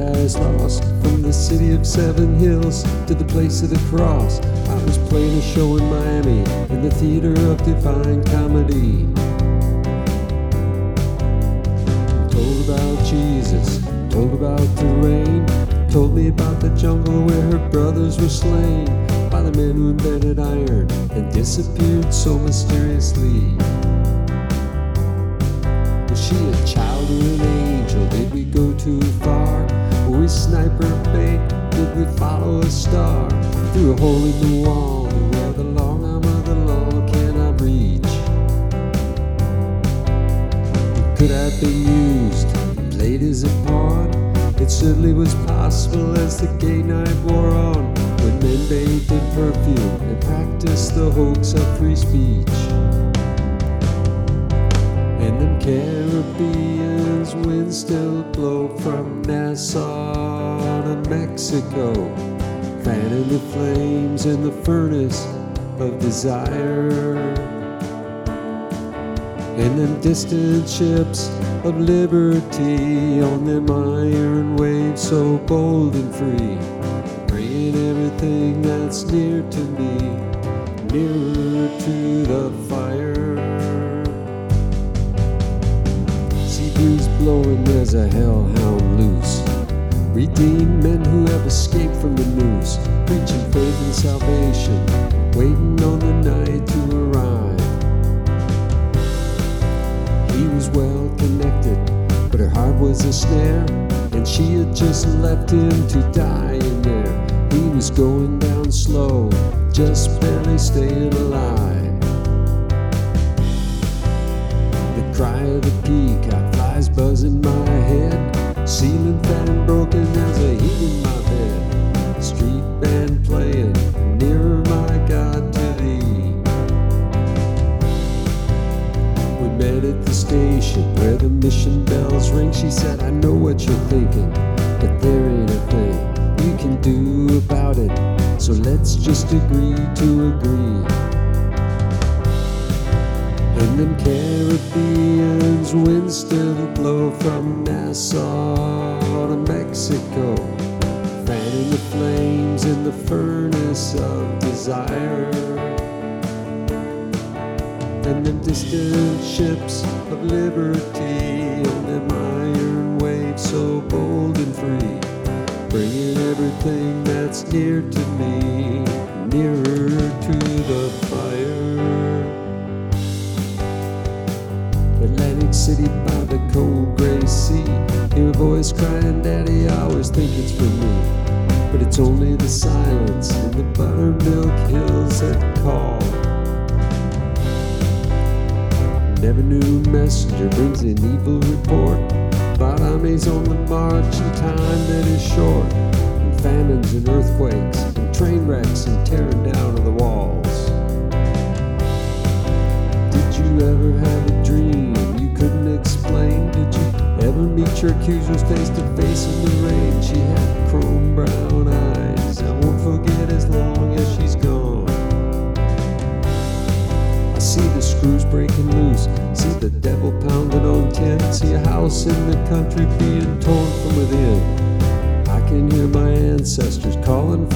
paradise lost, from the city of 7 hills to the place of the cross. I was playing a show in Miami in the theater of divine comedy. Told about Jesus, told about the rain, told me about the jungle where her brothers were slain by the men who invented iron and disappeared so mysteriously. Was she a child or an angel? Did we go too far? Were we sniper bait? Did we follow a star through a hole in the wall where the long arm of the law cannot reach? Could I be used, played as a pawn? It certainly was possible as the gay night wore on, when men bathed in perfume and practiced the hoax of free speech. And them Caribbeans winds still blow from Nassau to Mexico, fanning the flames in the furnace of desire. And them distant ships of liberty on them iron waves so bold and free, bringing everything that's near to me, nearer to the fire. Sea breeze blowing, there's a hellhound loose, redeemed men who have escaped from the noose, preaching faith and salvation, waiting on the night to arrive. He was well connected, but her heart was a snare, and she had just left him to die in there. He was going down slow, just barely staying alive. The cry of the peacock flies buzz in my head, ceiling fat and broken, there's a heat in my bed. Street band playing, nearer my God to thee. We met at the station where the mission bells ring. She said, I know what you're thinking, but there ain't a thing you can do about it, so let's just agree to agree. And them Caribbeans winds still blow from Nassau to Mexico, fanning the flames in the furnace of desire. And them distant ships of liberty on them iron waves so bold and free, bringing everything that's near to me, nearer to the fire. Atlantic City by the cold gray sea, hear a voice crying, Daddy, I always think it's for me, but it's only the silence in the buttermilk hills that call. Never knew messenger brings an evil report about armies on the march in time that is short, and famines and earthquakes and train wrecks and tearing down of the walls. Did you ever have a dream you couldn't explain? Did you ever meet your accusers face to face in the rain? She had chrome brown eyes I won't forget as long as she's gone. I see the screws breaking loose, see the devil pounding on tin, see a house in the country being torn from within. I can hear my ancestors calling